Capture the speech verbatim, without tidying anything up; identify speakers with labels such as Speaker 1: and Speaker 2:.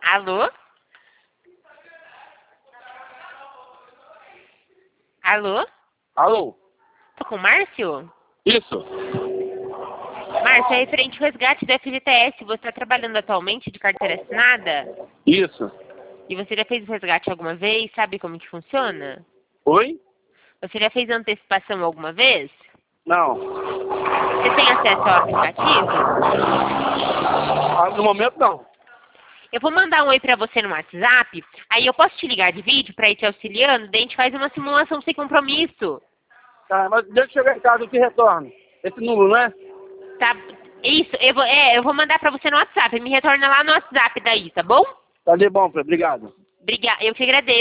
Speaker 1: Alô? Alô?
Speaker 2: Alô?
Speaker 1: Tô com o Márcio?
Speaker 2: Isso?
Speaker 1: Márcio, é referente ao resgate do F G T S. Você está trabalhando atualmente de carteira assinada?
Speaker 2: Isso.
Speaker 1: E você já fez o resgate alguma vez? Sabe como que funciona?
Speaker 2: Oi?
Speaker 1: Você já fez antecipação alguma vez?
Speaker 2: Não.
Speaker 1: Você tem acesso ao aplicativo?
Speaker 2: Ah, no momento não.
Speaker 1: Eu vou mandar um oi pra você no WhatsApp, aí eu posso te ligar de vídeo pra ir te auxiliando, daí a gente faz uma simulação sem compromisso.
Speaker 2: Tá, mas deixa eu chegar em casa, eu te retorno. Esse número, não é?
Speaker 1: Tá? Isso, eu vou, é, eu vou mandar pra você no WhatsApp, me retorna lá no WhatsApp daí, tá bom?
Speaker 2: Tá de bom, Fred. Obrigado.
Speaker 1: Obrigada, eu te agradeço.